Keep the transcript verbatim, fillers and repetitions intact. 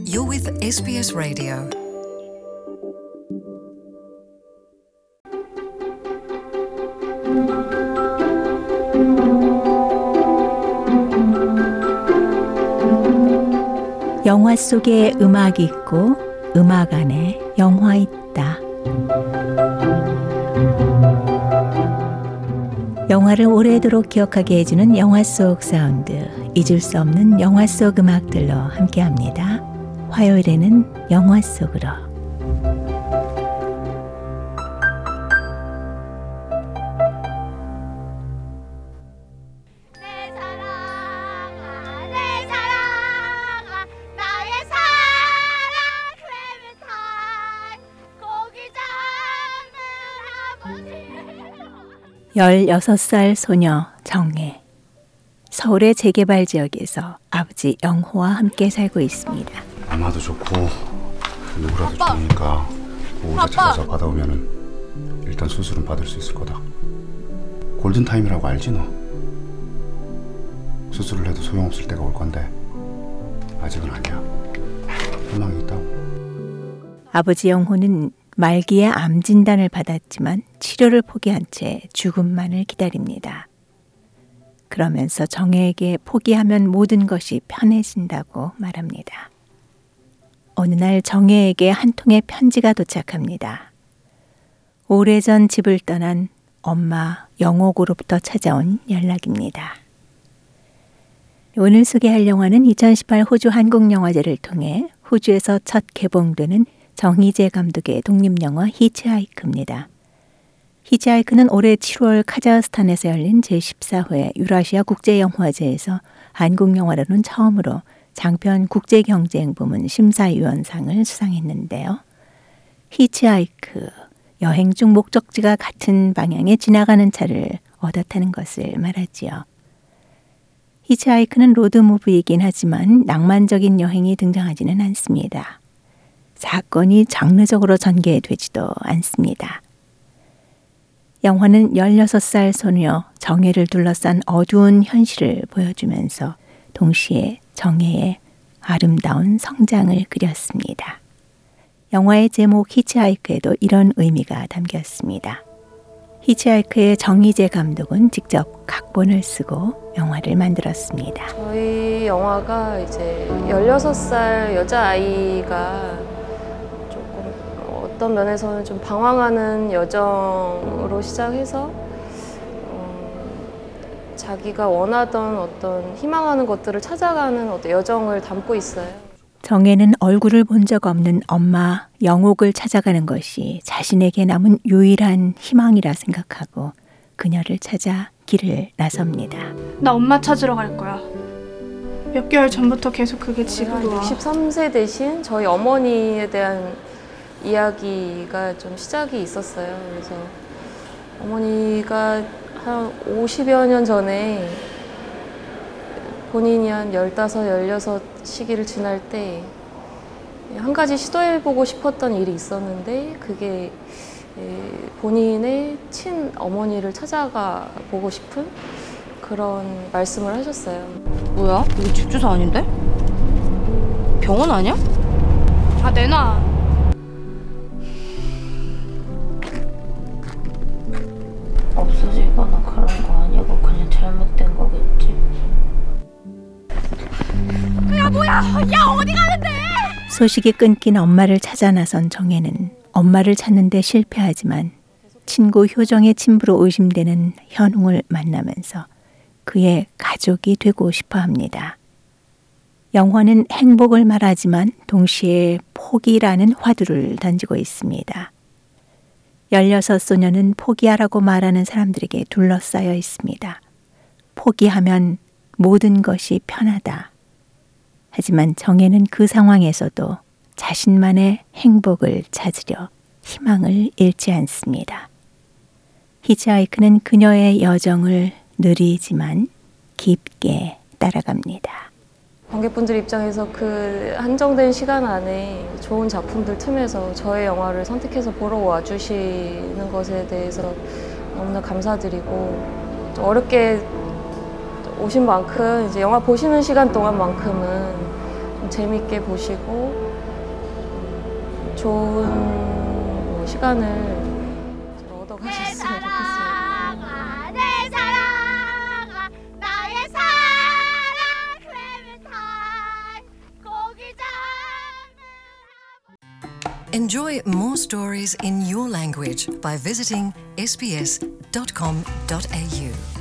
You're with 에스비에스 Radio. 영화 속에 음악이 있고 음악 안에 영화 있다. 영화를 오래도록 기억하게 해주는 영화 속 사운드, 잊을 수 없는 영화 속 음악들로 함께합니다. 화요일에는 영화 속으로. 열여섯 살 소녀 정혜. 서울의 재개발 지역에서 아버지 영호와 함께 살고 있습니다. 아마도 좋고 누구라도 좋으니까 보호자 찾아서 받아오면은 일단 수술은 받을 수 있을 거다. 골든타임이라고 알지 너? 수술을 해도 소용없을 때가 올 건데 아직은 아니야. 희망이 있다고. 아버지 영호는 말기에 암 진단을 받았지만 치료를 포기한 채 죽음만을 기다립니다. 그러면서 정혜에게 포기하면 모든 것이 편해진다고 말합니다. 어느 날 정혜에게 한 통의 편지가 도착합니다. 오래전 집을 떠난 엄마 영옥으로부터 찾아온 연락입니다. 오늘 소개할 영화는 이천십팔 호주 한국영화제를 통해 호주에서 첫 개봉되는 정희재 감독의 독립영화 히치하이크입니다. 히치하이크는 올해 칠월 카자흐스탄에서 열린 제십사 회 유라시아 국제영화제에서 한국영화로는 처음으로 장편 국제경쟁 부문 심사위원상을 수상했는데요. 히치하이크, 여행 중 목적지가 같은 방향에 지나가는 차를 얻어 타는 것을 말하지요. 히치하이크는 로드무비이긴 하지만 낭만적인 여행이 등장하지는 않습니다. 사건이 장르적으로 전개되지도 않습니다. 영화는 열여섯 살 소녀 정혜를 둘러싼 어두운 현실을 보여주면서 동시에 정혜의 아름다운 성장을 그렸습니다. 영화의 제목 히치하이크에도 이런 의미가 담겼습니다. 히치하이크의 정희재 감독은 직접 각본을 쓰고 영화를 만들었습니다. 저희 영화가 이제 열여섯 살 여자아이가 어떤 면에서는 좀 방황하는 여정으로 시작해서 음, 자기가 원하던 어떤 희망하는 것들을 찾아가는 어떤 여정을 담고 있어요. 정혜는 얼굴을 본 적 없는 엄마 영옥을 찾아가는 것이 자신에게 남은 유일한 희망이라 생각하고 그녀를 찾아 길을 나섭니다. 나 엄마 찾으러 갈 거야. 몇 개월 전부터 계속 그게 지금 와. 육십삼 세 대신 저희 어머니에 대한 이야기가 좀 시작이 있었어요. 그래서 어머니가 한 오십여 년 전에 본인이 한 열다섯, 열여섯 시기를 지날 때 한 가지 시도해보고 싶었던 일이 있었는데 그게 본인의 친어머니를 찾아가 보고 싶은 그런 말씀을 하셨어요. 뭐야? 이거 집 주소 아닌데? 병원 아니야? 아, 내놔. 없어지거나 그런 거 아니고 그냥 잘못된 거겠지. 야, 뭐야? 야, 어디 가는데? 소식이 끊긴 엄마를 찾아 나선 정혜는 엄마를 찾는데 실패하지만 친구 효정의 친부로 의심되는 현웅을 만나면서 그의 가족이 되고 싶어 합니다. 영화는 행복을 말하지만 동시에 포기라는 화두를 던지고 있습니다. 열여섯 소녀는 포기하라고 말하는 사람들에게 둘러싸여 있습니다. 포기하면 모든 것이 편하다. 하지만 정혜는 그 상황에서도 자신만의 행복을 찾으려 희망을 잃지 않습니다. 히치하이크는 그녀의 여정을 느리지만 깊게 따라갑니다. 관객분들 입장에서 그 한정된 시간 안에 좋은 작품들 틈에서 저의 영화를 선택해서 보러 와주시는 것에 대해서 너무나 감사드리고 어렵게 오신 만큼 이제 영화 보시는 시간 동안만큼은 좀 재밌게 보시고 음, 좋은 뭐 시간을 좀 얻어가셨으면 좋겠습니다. 내 사랑아 나의 사랑 클레멘타인 고기 잡는 Enjoy more stories in your language by visiting s b s dot com dot a u.